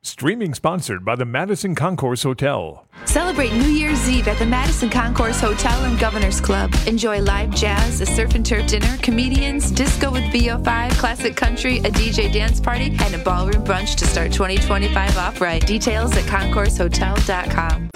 Streaming sponsored by the Madison Concourse Hotel. Celebrate New Year's Eve at the Madison Concourse Hotel and Governor's Club. Enjoy live jazz, a surf and turf dinner, comedians, disco with VO5, classic country, a DJ dance party, and a ballroom brunch to start 2025 off right. Details at concoursehotel.com.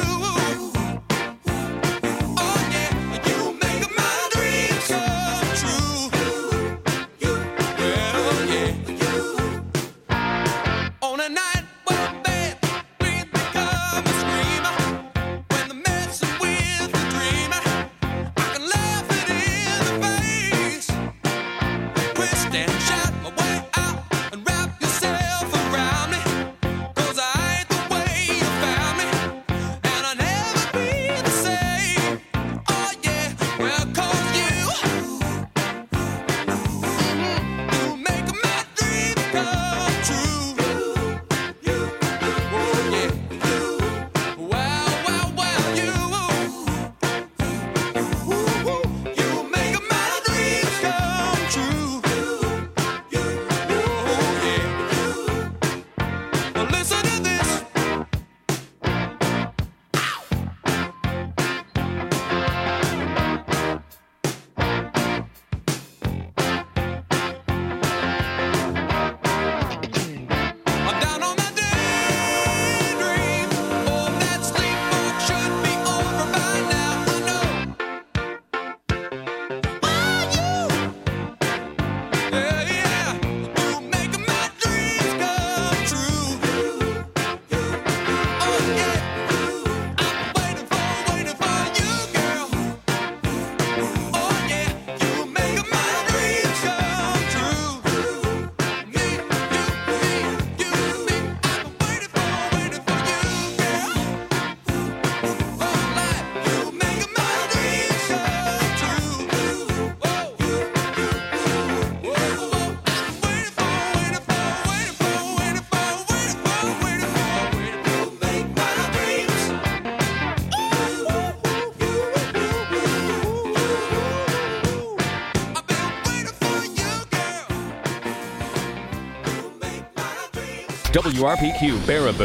WRPQ Baraboo,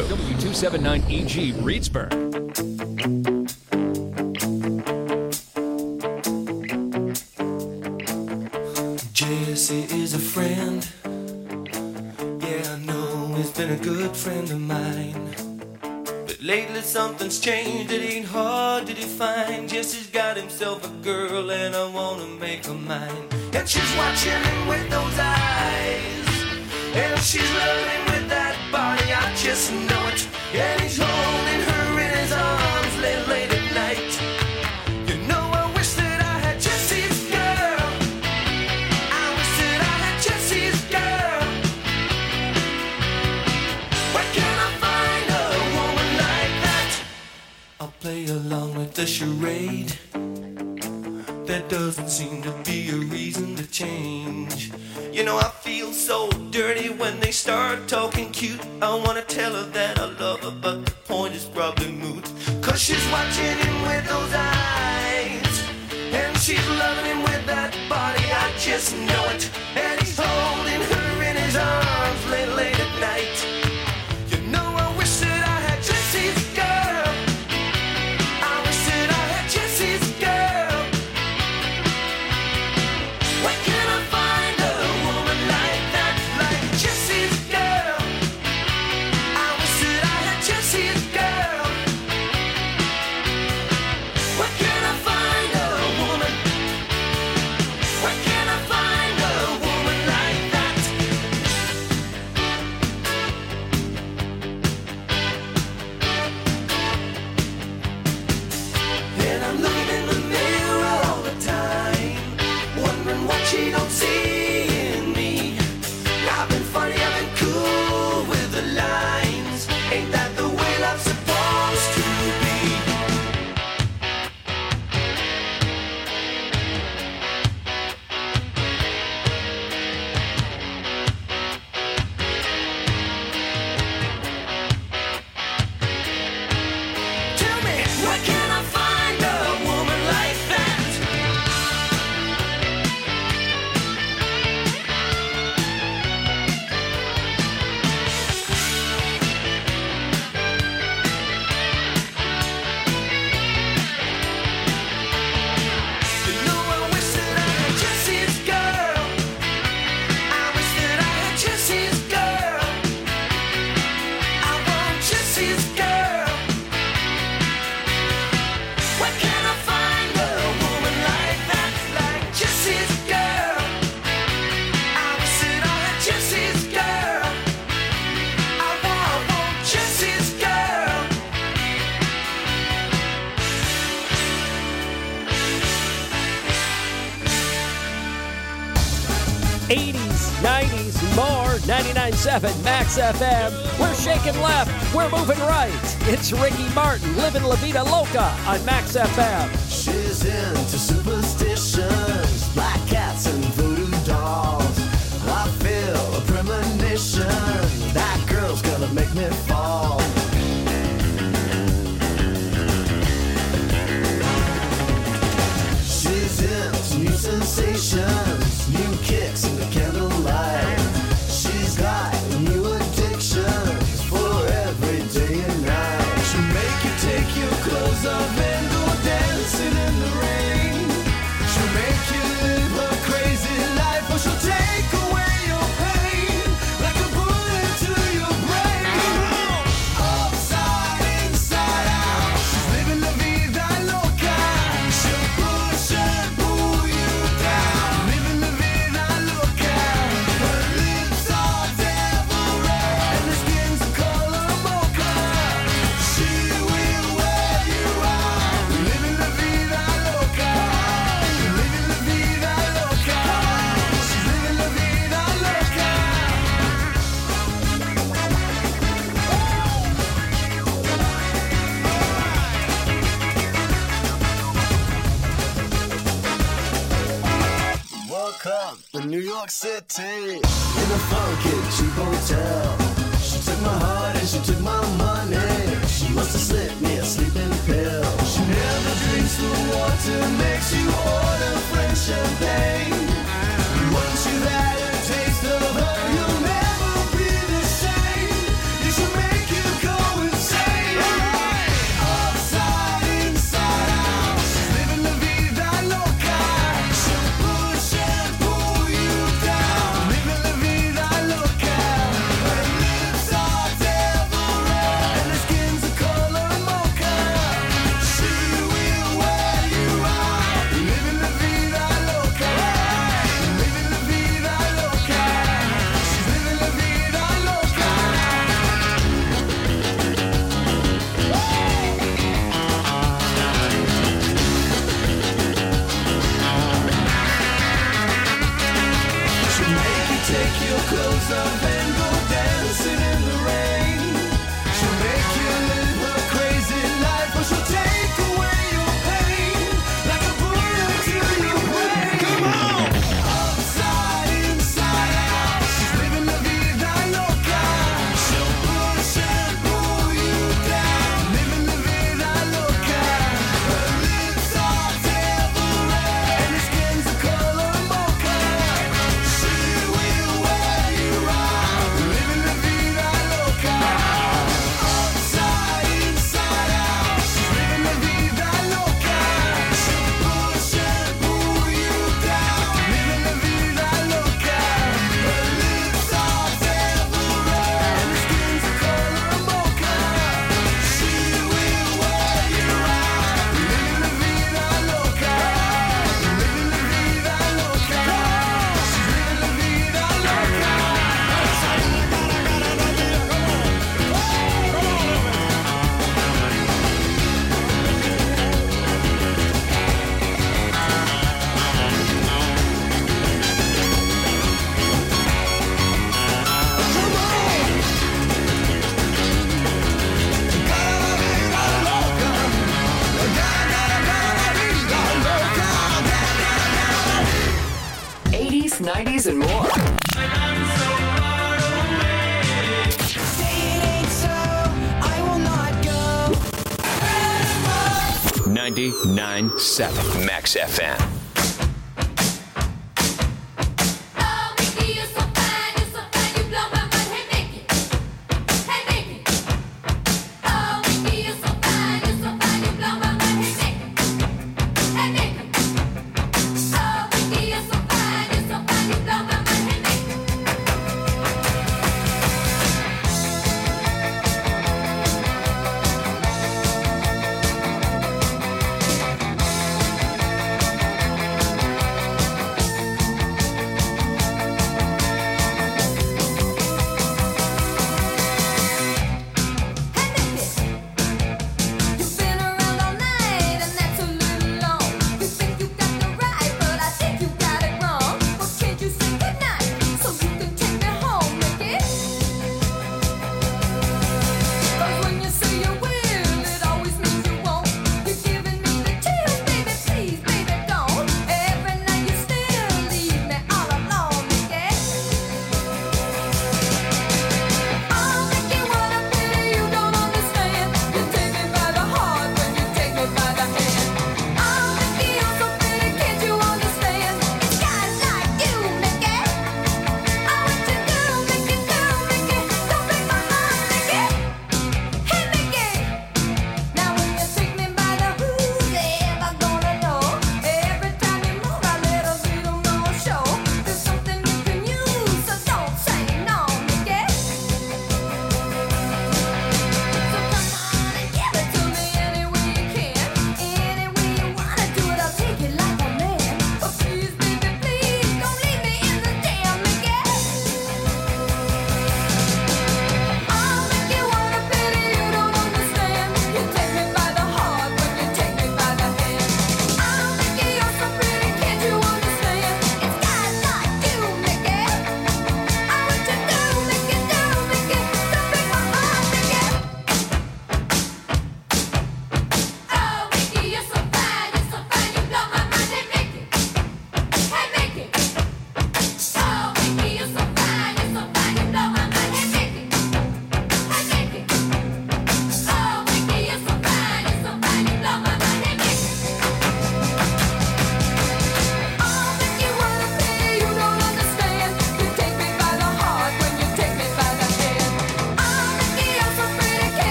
W279EG Reedsburg. Jesse is a friend. Yeah, I know he's been a good friend of mine. But lately something's changed, it ain't hard to define. Jesse's got himself a girl and I wanna make her mine. And she's watching him with those eyes, and she's loving him with that body, I just know it. And he's holding her in his arms late at night. You know, I wish that I had Jesse's girl. I wish that I had Jesse's girl. Where can I find a woman like that? I'll play along with the charade. There doesn't seem to be a reason to change. You know, I feel so dirty when they start talking cute. I wanna tell her that I love her, but the point is probably moot. Cause she's watching him with those eyes, and she's loving him with that body, I just know it. And he's holding her in his arms late at night. You know, I wish that I had Jesse's girl. I wish that I had Jesse's girl. Where can I find a woman like that, like Jesse's girl? I wish that I had Jesse's girl. Where can I find a woman? Where can I find a woman like that? 99.7 Max FM. We're shaking left. We're moving right. It's Ricky Martin, living La Vida Loca on Max FM. She's into superstitions, black cats and voodoo dolls. I feel a premonition, that girl's gonna make me fall. She's into new sensations, new kicks in the candlelight. She's got new addictions for every day and night. She'll make you take your clothes off and go dancing in the rain. She'll make you live her crazy life, or she'll take away your pain like a bullet to your brain. Upside, inside out, she's living la vida loca. She'll push and pull you down, living la vida loca. Her lips are devil red and her skin's the color mocha. She will wear you out, living la vida loca. Living la vida loca. She's living la vida loca. Woke up in New York City in a funky cheap hotel. She took my heart and she took my money. She must have slipped me a sleeping pill. She never drinks the water, makes you order French champagne. Once you've had a taste of her, you'll never be the same. You should make you go insane. Upside, inside out, she's living la vida loca. She'll push and pull you down, living la vida loca. Her lips are devil red and her skin's the color mocha. She will wear you out, living la vida loca. Living la vida loca. She's living la vida loca. She'll make you take your clothes off and go dancing in the rain. She'll make you live her crazy life, or she'll take away your pain like a bullet to your brain. Come on! Upside, inside out, she's living la vida loca. She'll push and pull you down, living la vida loca. Her lips are devil red and her skin's the color mocha. She will wear you out, living la vida loca. Upside, inside out, she's living la vida loca. She'll push and pull you down, living la vida loca. Her lips are devil red and her skin's the color mocha. She will wear you out, living la vida loca. Living la vida loca. She's living la vida loca. '80s, '90s, and more. Say it ain't so, I will not go. 99.7 Max FM. Oh, Mickey, you're so fine, you blow my mind. Hey, Mickey, oh, Mickey, you're so fine, you blow my mind. Hey, Mickey, oh, Mickey, you're so fine, you blow my mind. Hey, Mickey.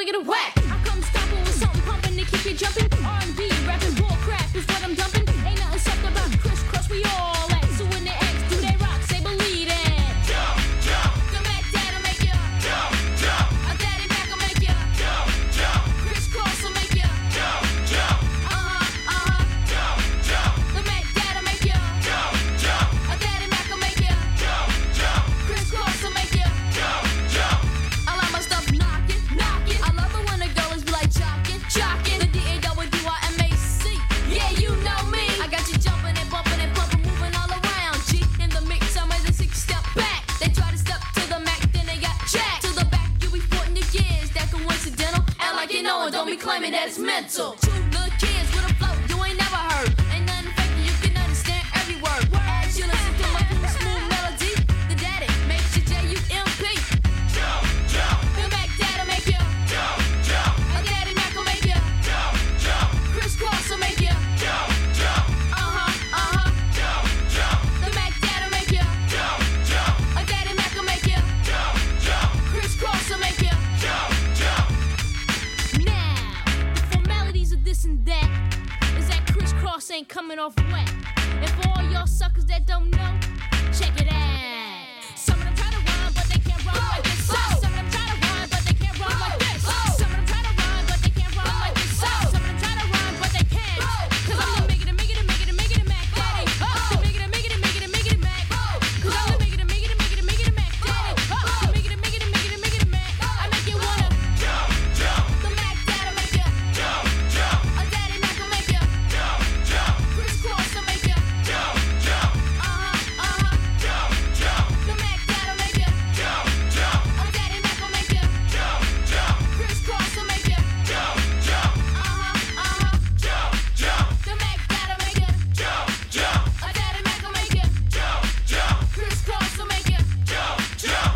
wicked and whack. I come stomping with something pumping to keep you jumping. R&B, rapping, bull crap is what I'm dumping. Ain't nothing soft about crisscross, we all at. So when the X do they rock, say believe it. Jump, jump, The Mac Dad'll make ya. jump, jump, A Daddy Mac will make ya. jump, jump, Crisscross will make ya. jump, jump, jump, jump, The Mac Dad'll make ya. jump, jump, A Daddy Mac will make ya. jump, jump, Crisscross will make ya. jump, jump. I like my stuff knocking, knocking. I love it when the girls be like jocking, jocking. The DAWDYMAC. Yeah, you know me. I got you jumping and bumping and pumping, moving all around. G in the mix, I'm ready to 6-step back. They try to step to the Mac, then they got jacked. To the back, you be sporting your gears. That coincidental. Act like you know it, don't be claiming that it's mental. Two little kids with a flow you ain't never heard. Ain't nothing fake, you can understand every word. As you listen to my cool, smooth melody, the daddy makes you JUMP. Jump, jump, The Mac Dad'll make ya. jump, jump, A Daddy Mac will make ya. jump, jump, Crisscross will make ya. jump, jump, jump, jump, The Mac Dad'll make ya. jump, jump, A Daddy Mac will make ya. jump, jump, Crisscross will make ya. jump, jump. Now, the formalities of this and that is that Crisscross ain't coming off wet. And for all y'all suckers that don't know, check it out. Some of them try to rhyme, but they can't rhyme like this. Some of them try to rhyme, but they can't rhyme like this. Some of them try to rhyme, but they can't rhyme like this. Some of them try to rhyme, but they can't. Cause I'm the make it, make it, make it, make it, Mac Daddy. The make it, make it, make it, make it, Mac. Cause I'm the make it, make it, make it, make it, Mac Daddy. The make it, make it, make it, make it, Mac. I make you wanna. Jump, jump, The Mac Dad'll make ya. jump, jump, A Daddy Mac will make ya. jump, jump, Crisscross will make ya. jump, jump, jump, jump, The Mac Dad'll make ya. jump, jump, A Daddy Mac will make ya. jump, jump, Crisscross will make ya. jump, jump, jump, jump, The Mac Dad'll make ya. jump, jump, A Daddy Mac will make ya. jump, jump, Crisscross will make ya. jump, jump,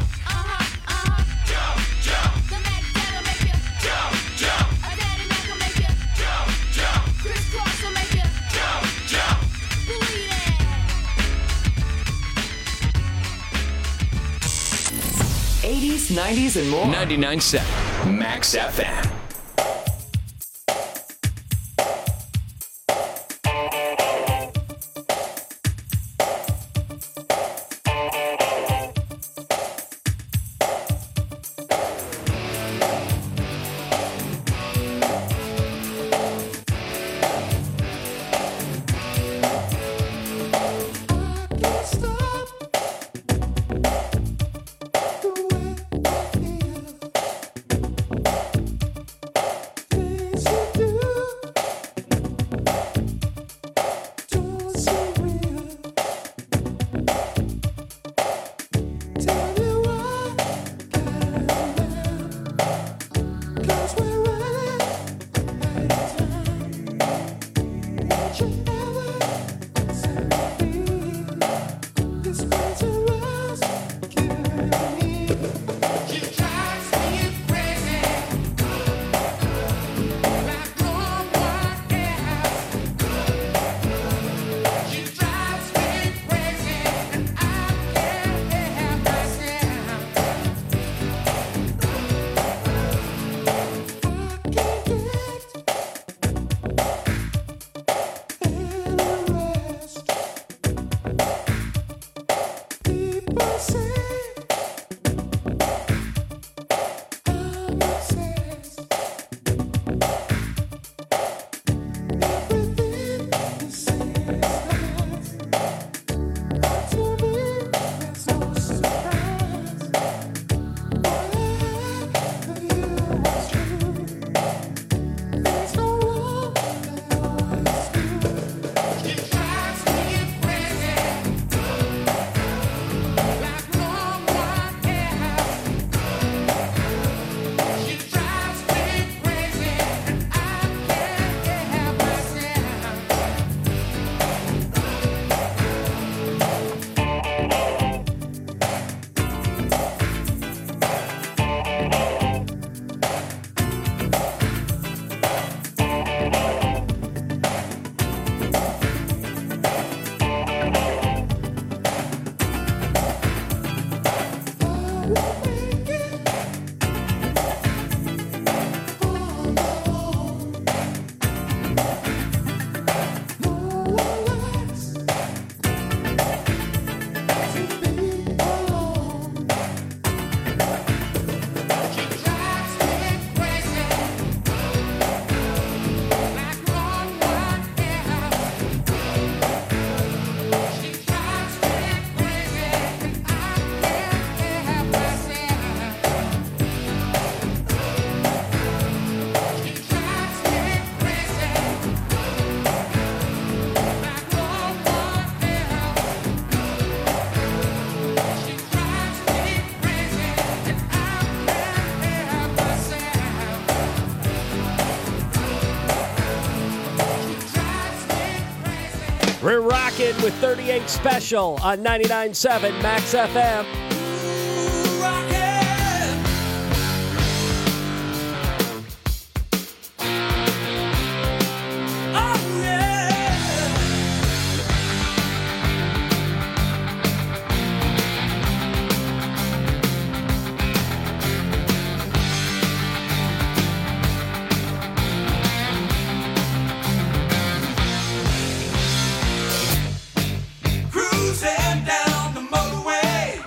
jump, jump, The Mac Dad'll make ya. jump, jump, A Daddy Mac will make ya. jump, jump, Crisscross will make ya. jump, jump. Believe it. 80s, 90s, and more. 99.7 Max FM. Rockin' with 38 Special on 99.7 Max FM. Cruising down the motorway.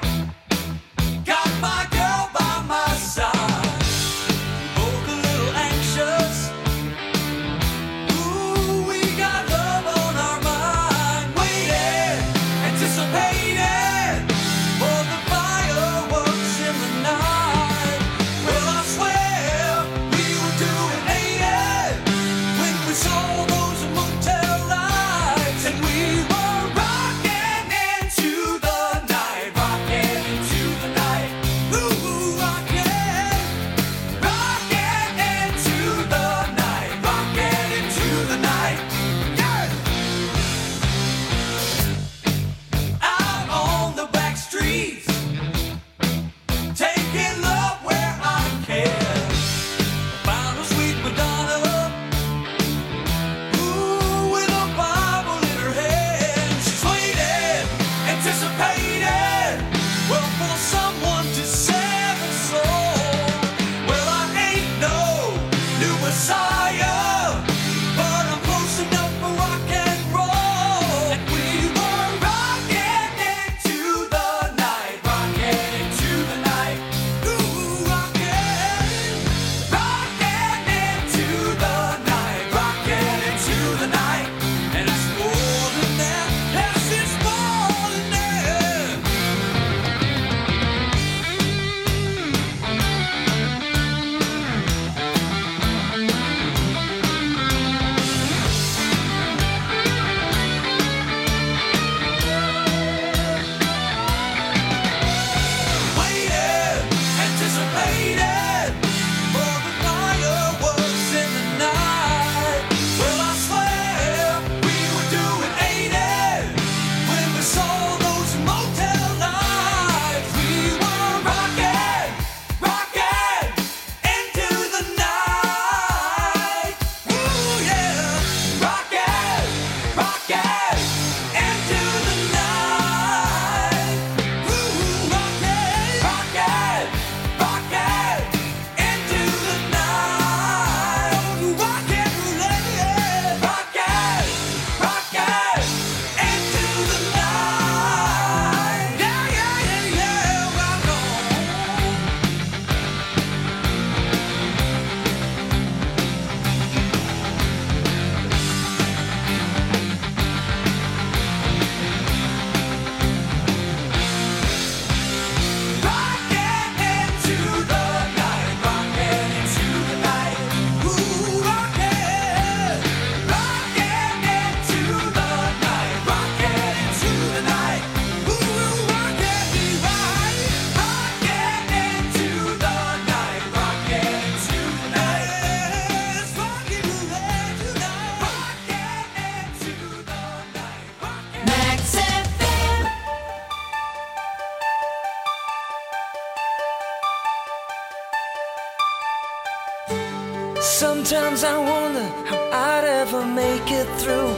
Sometimes I wonder how I'd ever make it through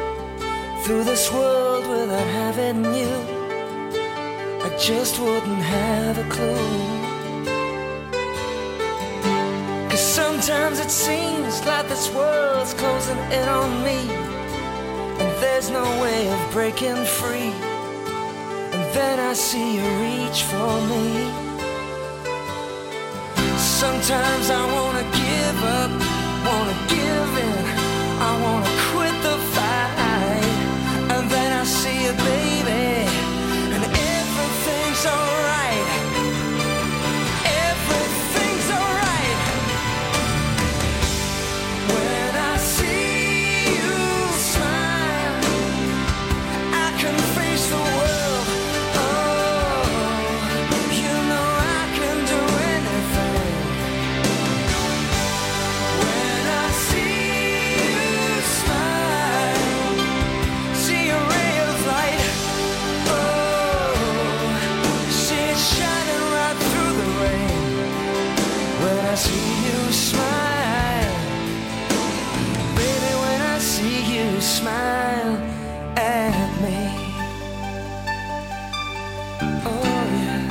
this world without having you. I just wouldn't have a clue. 'Cause sometimes it seems like this world's closing in on me, and there's no way of breaking free. And then I see you reach for me. Sometimes I wanna give up, wanna give in, I wanna quit the fight. And then I see you, baby, and everything's alright. Everything's alright. When I see you smile, I can face the world. Oh, you know I can do anything. see you smile, baby, when I see you smile at me. Oh yeah.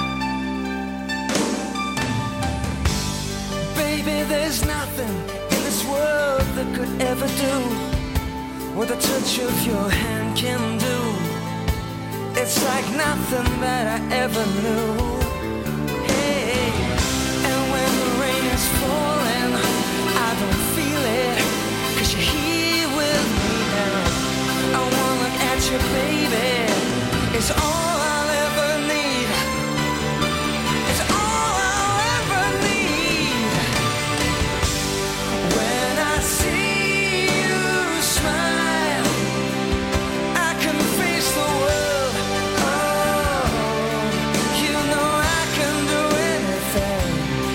Baby, there's nothing in this world that could ever do what the touch of your hand can do. It's like nothing that I ever knew. Hey, and when the rain is falling, I don't feel it, 'cause you're here with me now. I wanna look at you, baby. It's all I'll ever need. It's all I'll ever need. When I see you smile, I can face the world. Oh, you know I can do anything.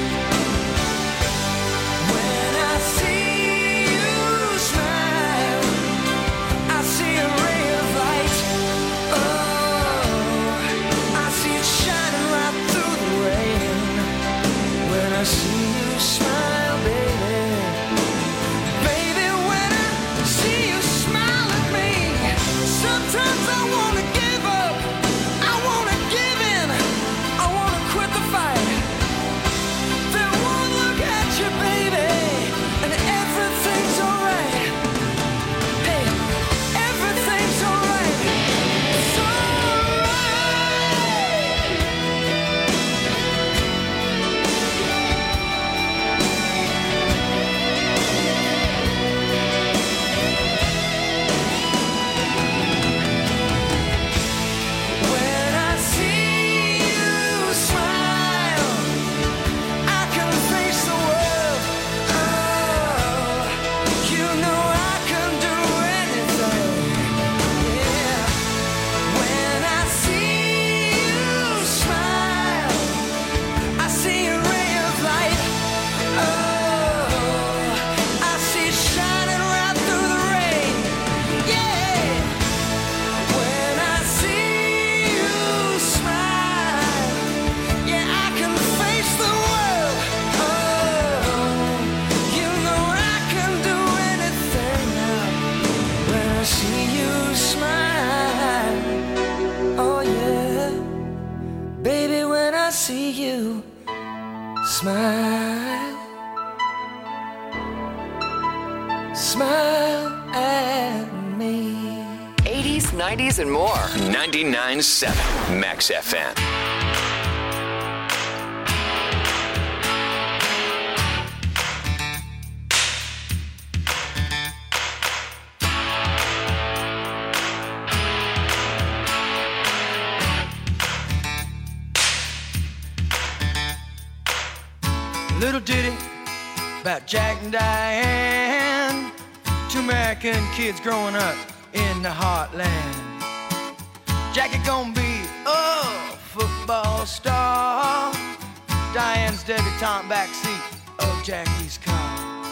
When I see you smile, I see a ray of light. Oh, I see it shining right through the rain. When I see you smile, baby. Baby, when I see you smile at me, sometimes I wanna give up, I wanna give in, I wanna quit the fight. Then one look at you, baby, and everything's alright. Hey, everything's alright. It's alright. When I see you smile, I can face the world. Oh, you know I can do anything. Yeah. When I see you smile, I see a ray of light. Oh, I see it shining right through the rain. Yeah. When I see you smile, yeah, I can face the world. Oh, you know I can do anything now. When I see you smile, oh yeah, baby, when I see you smile, smile at me. 80s, 90s, and more. 99.7 Max FM. Little ditty about Jack and Diane, two American kids growing up in the heartland. Jackie gonna be a football star, Diane's debutante backseat of Jackie's car.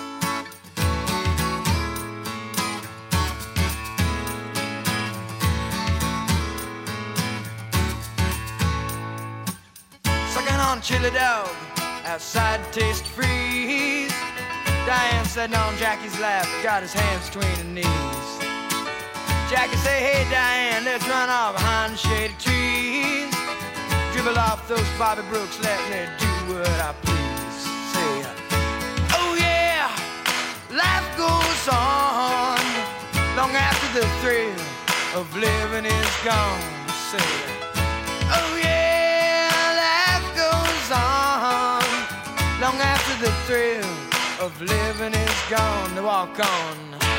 Sucking on chili dog outside Taste Freeze. Diane sitting on Jackie's lap, got his hands between her knees. Jackie say, hey Diane, let's run off behind the shady trees. Dribble off those Bobby Brooks, let me do what I please. Say, oh yeah, life goes on long after the thrill of living is gone. Say, oh yeah, life goes on long after the thrill of living is gone. They walk on.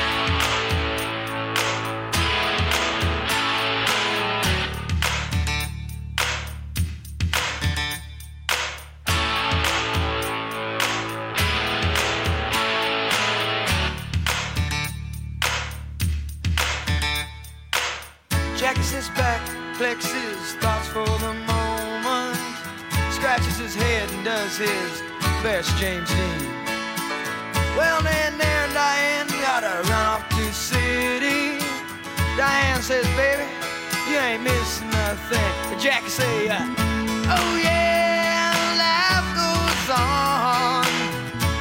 Jackie sits back, collects his thoughts for the moment, scratches his head and does his best James Dean. Well, then there and Diane gotta run off to the city. Diane says, baby, you ain't missing nothing. But Jackie say, oh yeah, life goes on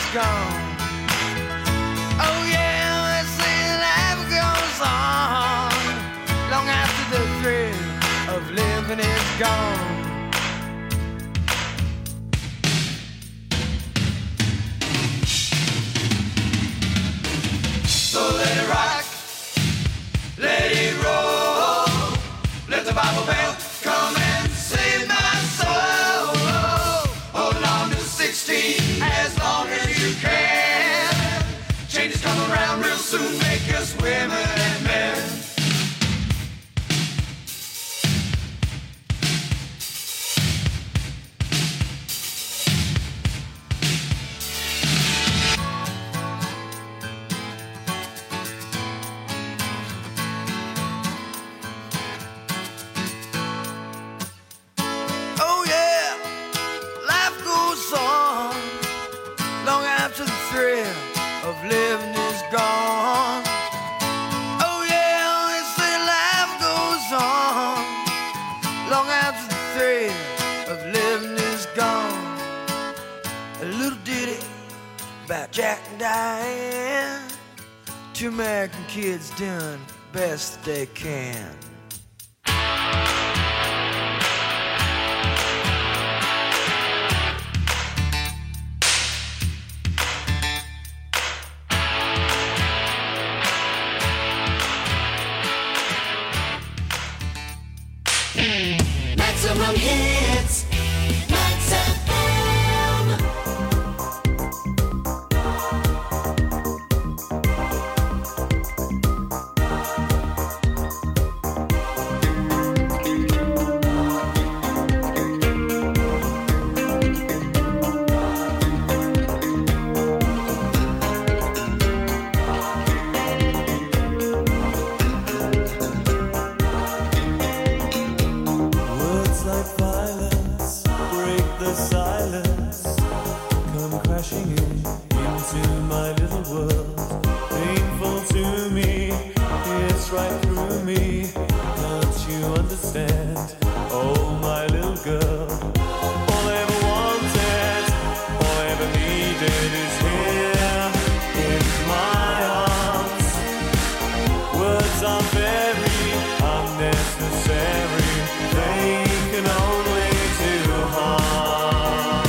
gone. Oh yeah, they say life goes on long after the thrill of living is gone. So let it rock, let it roll, let the Bible belt come and save my soul. Hold on to 16 as long as you can. Changes come around real soon, make us women and men. Oh yeah, life goes on long after the thrill of living is gone. Oh yeah, they say life goes on long after the thrill of living is gone. A little ditty about Jack and Diane. Two American kids doing best they can. Maximum hits, Max FM. Words like violence break the silence, come crashing into my little world. Painful to me, it's right through me. Don't you understand? Oh, my little girl. All I ever wanted, all I ever needed is here in my arms. Words are very unnecessary. They can only do harm.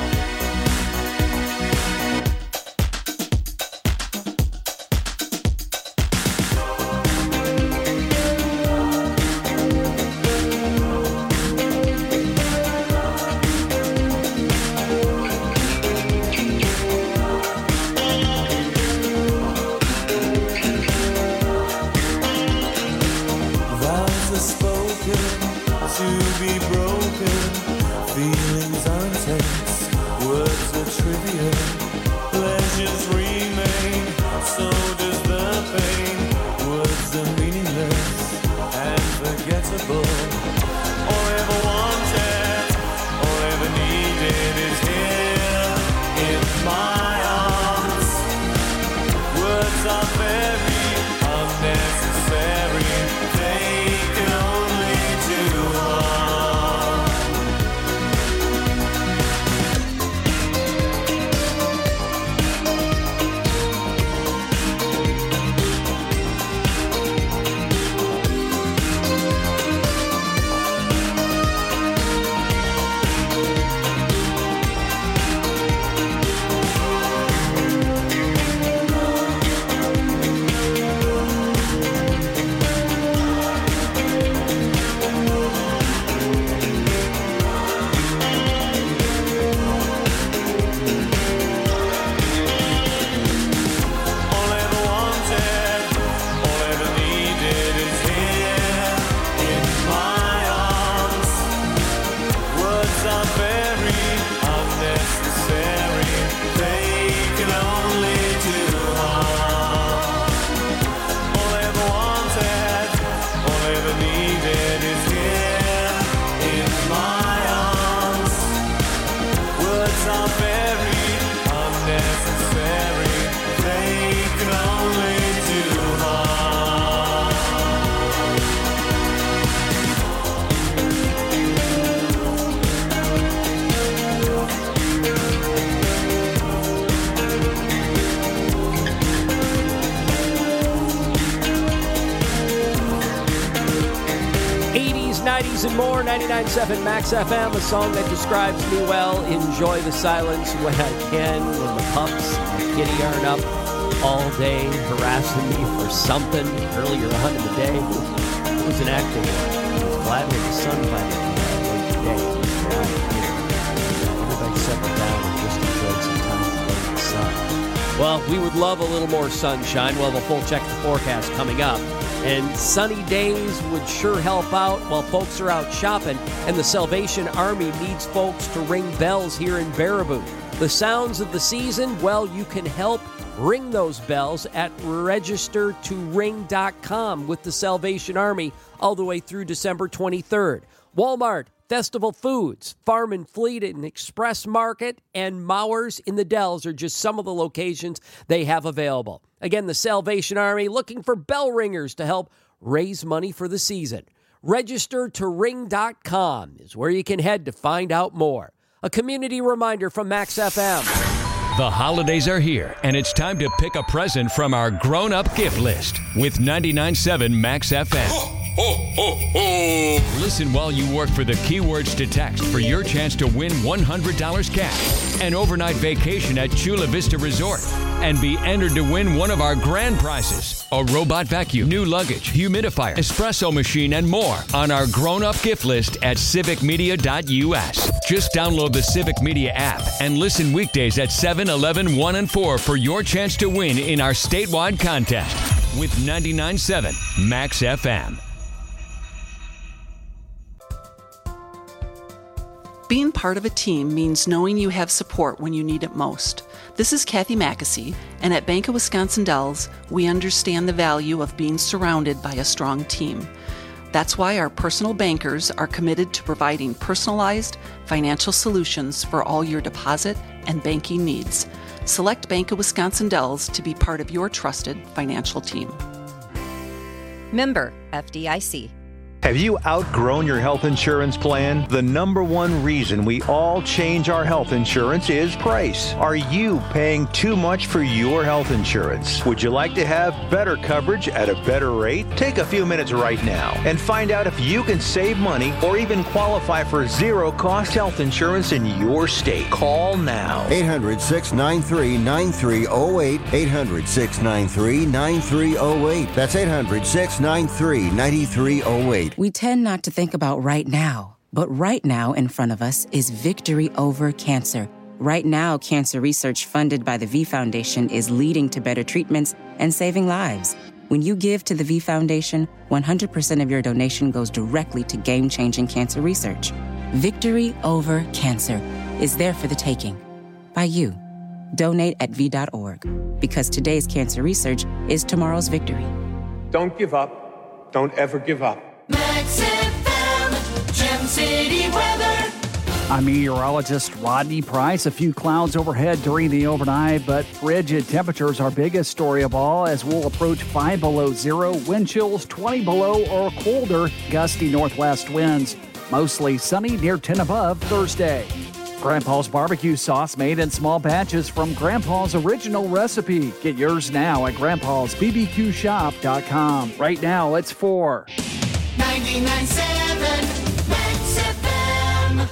Vows are spoken to be broken. Feelings are intense, words are trivial. Pleasures remain, so does the pain. Words are meaningless and forgettable. All I ever wanted, all I ever needed is here in my arms. Words are very unnecessary. They can only do harm. 90s, and more. 99.7 Max FM, a song that describes me well. Enjoy the silence when I can, when the pups and the kitty aren't up all day harassing me for something earlier on in the day. It was an acting one. I was glad when the sun finally came out late today. Everybody settled down and just enjoyed some time in the sun. Well, we would love a little more sunshine. We'll have a full check the forecast coming up. And sunny days would sure help out while folks are out shopping. And the Salvation Army needs folks to ring bells here in Baraboo. The sounds of the season, well, you can help ring those bells at registertoring.com with the Salvation Army all the way through December 23rd. Walmart, Festival Foods, Farm and Fleet and Express Market, and Mowers in the Dells are just some of the locations they have available. Again, the Salvation Army looking for bell ringers to help raise money for the season. Registertoring.com is where you can head to find out more. A community reminder from Max FM. The holidays are here, and it's time to pick a present from our grown-up gift list with 99.7 Max FM. Ho, ho, ho. Listen while you work for the keywords to text for your chance to win $100 cash, an overnight vacation at Chula Vista Resort, and be entered to win one of our grand prizes, a robot vacuum, new luggage, humidifier, espresso machine, and more on our grown-up gift list at civicmedia.us. Just download the Civic Media app and listen weekdays at 7, 11, 1, and 4 for your chance to win in our statewide contest with 99.7 Max FM. Being part of a team means knowing you have support when you need it most. This is Kathy Mackesy, and at Bank of Wisconsin Dells, we understand the value of being surrounded by a strong team. That's why our personal bankers are committed to providing personalized financial solutions for all your deposit and banking needs. Select Bank of Wisconsin Dells to be part of your trusted financial team. Member FDIC. Have you outgrown your health insurance plan? The number one reason we all change our health insurance is price. Are you paying too much for your health insurance? Would you like to have better coverage at a better rate? Take a few minutes right now and find out if you can save money or even qualify for zero-cost health insurance in your state. Call now. 800-693-9308. 800-693-9308. That's 800-693-9308. We tend not to think about right now, but right now in front of us is victory over cancer. Right now, cancer research funded by the V Foundation is leading to better treatments and saving lives. When you give to the V Foundation, 100% of your donation goes directly to game-changing cancer research. Victory over cancer is there for the taking by you. Donate at V.org, because today's cancer research is tomorrow's victory. Don't give up. Don't ever give up. Max FM, Gem City weather. I'm meteorologist Rodney Price. A few clouds overhead during the overnight, but frigid temperatures are biggest story of all as we'll approach 5 below zero, wind chills 20 below or colder, gusty northwest winds. Mostly sunny near 10 above Thursday. Grandpa's barbecue sauce made in small batches from Grandpa's original recipe. Get yours now at grandpa'sbbqshop.com. Right now, it's 4. 99.7 Max FM.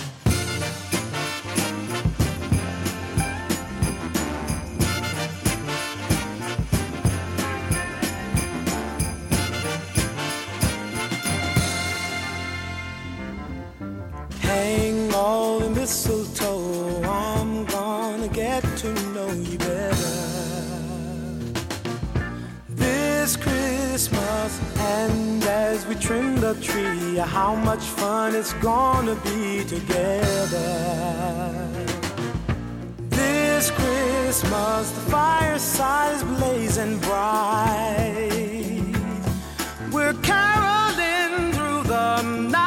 Hang all the mistletoe, I'm gonna get to know you better this Christmas. And as we trim the tree, how much fun it's gonna be together this Christmas. The fireside is blazing bright, we're caroling through the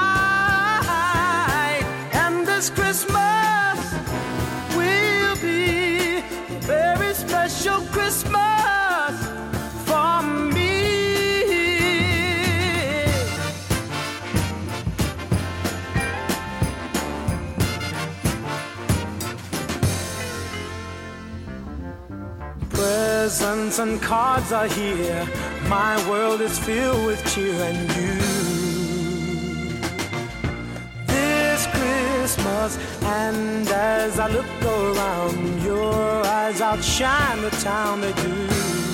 night, and this Christmas will be a very special Christmas for me. Presents and cards are here, my world is filled with cheer and you. Christmas. And as I look around, your eyes outshine the town they do.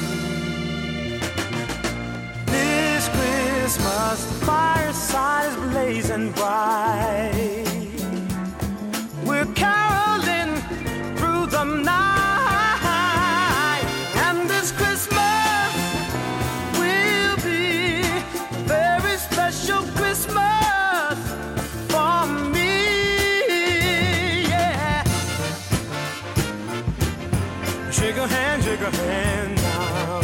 This Christmas, the fireside is blazing bright. We're caroling through the night, and this Christmas will be a very special Christmas for me, yeah. Shake a hand now.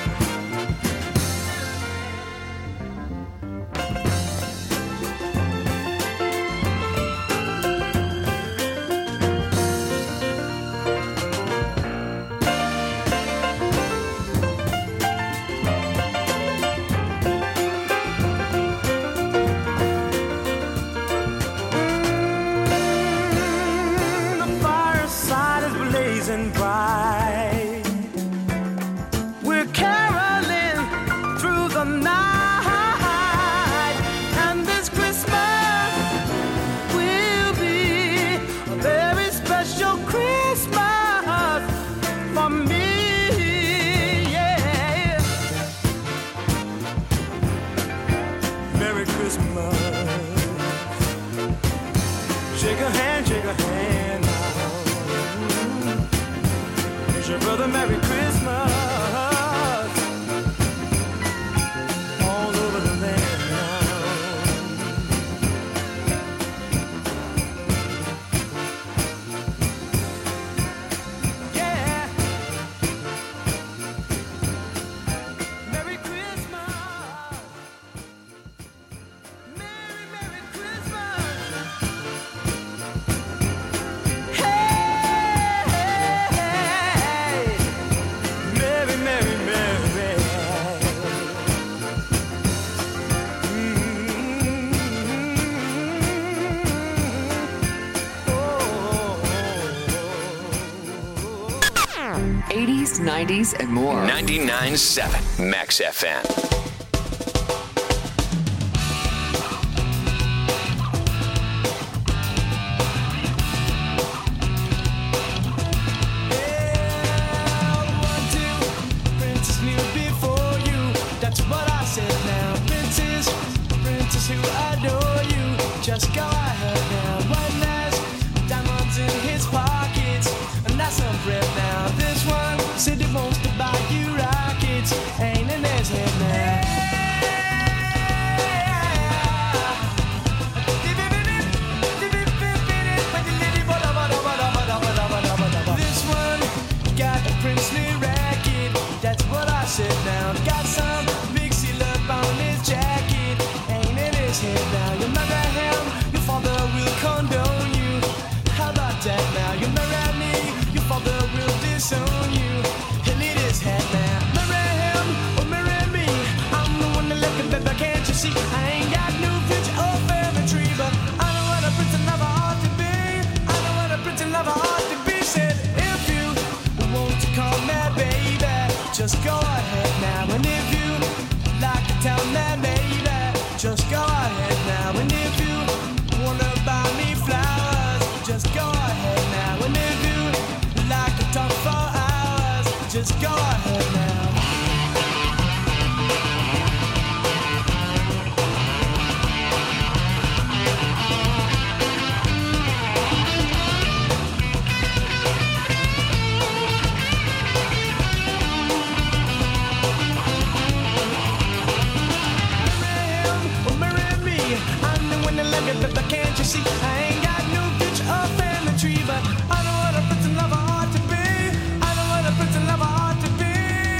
Bright. We're caroling through the night, and this Christmas will be a very special Christmas for me, yeah. Merry Christmas. Shake a hand now. Your brother, Merry Christmas, all over the land now. Yeah, Merry Christmas, Merry Christmas. '80s, '90s, and more. 99.7 Max FM. Just go ahead now. One has diamonds in his pockets, and that's some bread now. This one said he wants to buy you rockets, ain't in his head now. This one got a princely racket, that's what I said now. Got some big seal up on his jacket, ain't in his head now. You marry him, your father will condone you. How about that now? You marry me, your father will disown you. He'll need his head now. Marry him or marry me, I'm the one that left the baby, can't you see? I ain't got no future or family tree, but I know what a prince and lover ought to be. I know what a prince and lover ought to be. Said if you want to call me baby, just go ahead now. And if you like to tell me baby, just go ahead now. And if you wanna buy me flowers, just go ahead now. And if you like to talk for hours, just go ahead now. But can't you see? I ain't got no future or family tree, but I know what a prince and lover ought to be. I know what a prince and lover ought to be.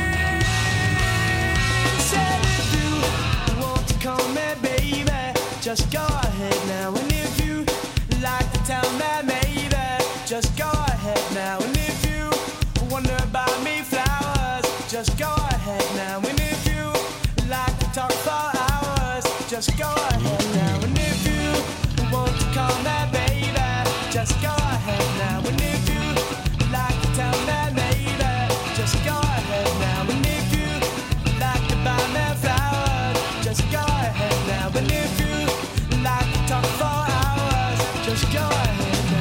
Said if you want to call me baby, just go ahead now. And if you like to tell me maybe, just go ahead now. And if you wonder about me flowers, just go ahead now. And if you like to talk for hours, just go ahead now. And if you want to call me baby, just go ahead now. And if you like to tell me maybe, just go ahead now. And if you like to buy me flowers, just go ahead now. And if you like to talk for hours, just go ahead now.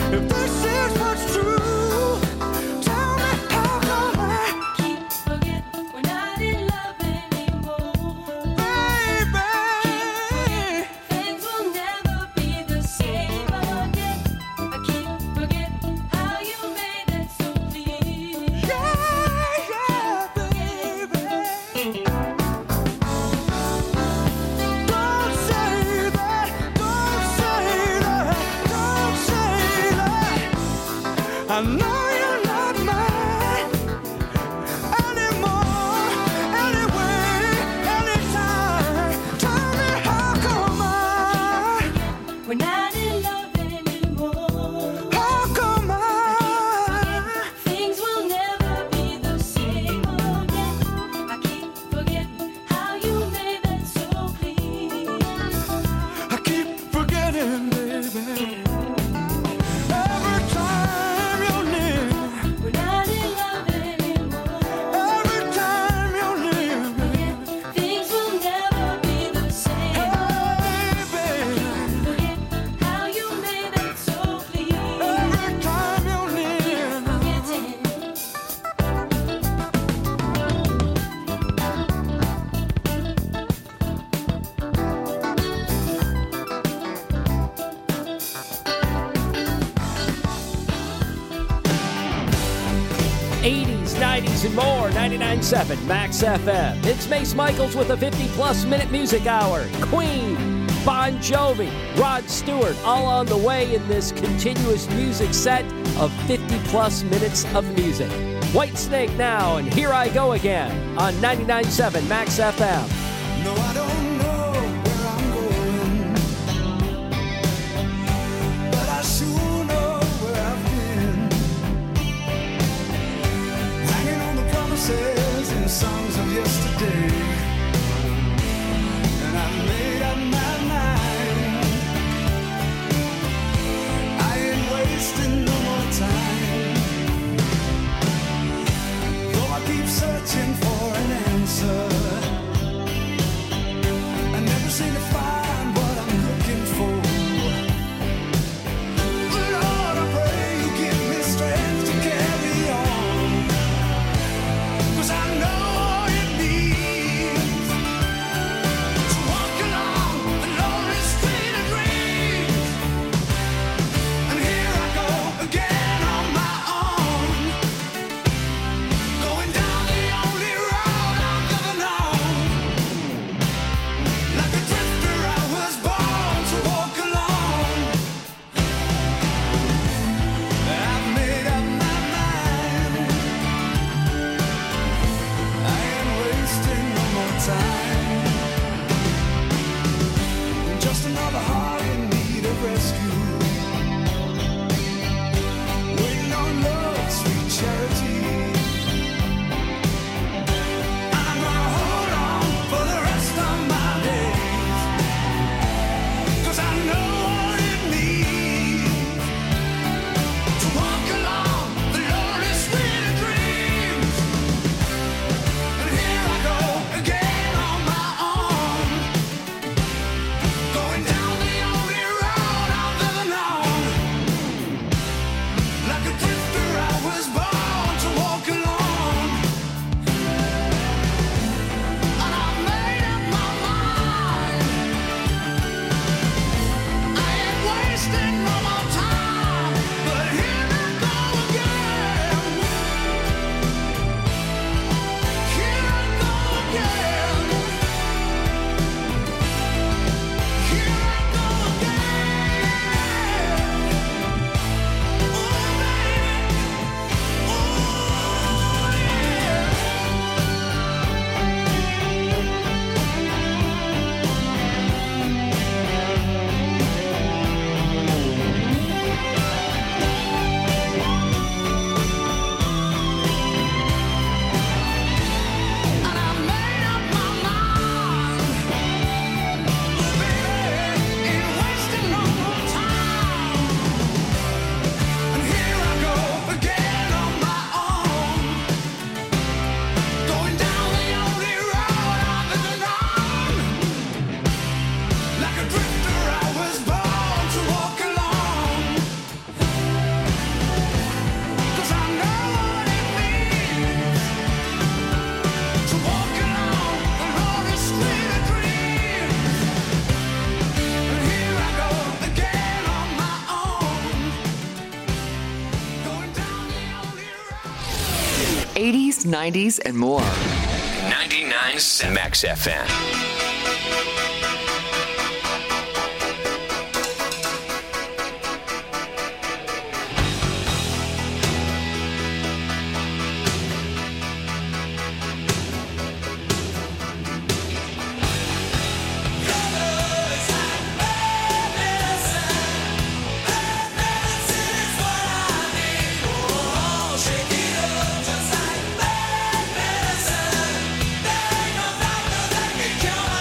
If this is what's true, tell me how come I keep forgetting we're not in love anymore. Baby, things will never be the same again. I keep forgetting how you made it so clear. Yeah, baby. Don't say that, don't say that, don't say that. I know you're not mine anymore, anyway, anytime. Tell me how come we're not in love anymore. How come things will never be the same again. I keep forgetting how you made that so clear. I keep forgetting, baby. Every time you're near, we're not in love anymore. Every time you're near, things will never be the same. Hey, baby, forget how you made that so clear. Every time you're near, forgetting. 80s, 90s, and more. 99.7 Max FM. It's Mace Michaels with a 50-plus minute music hour. Queen, Bon Jovi, Rod Stewart, all on the way in this continuous music set of 50-plus minutes of music. Whitesnake now, and Here I Go Again on 99.7 Max FM. No, I don't know where I'm going, but I sure know where I've been. Hanging on the promises and songs of yesterday, and I made up my mind. I ain't wasting no more time, though I keep searching for an answer. 80s, 90s, and more. 99.7 Max FM. Come on.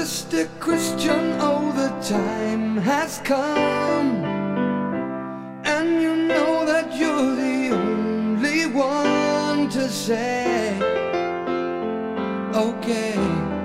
Mr. Christian, oh, the time has come, and you know that you're the only one to say, okay.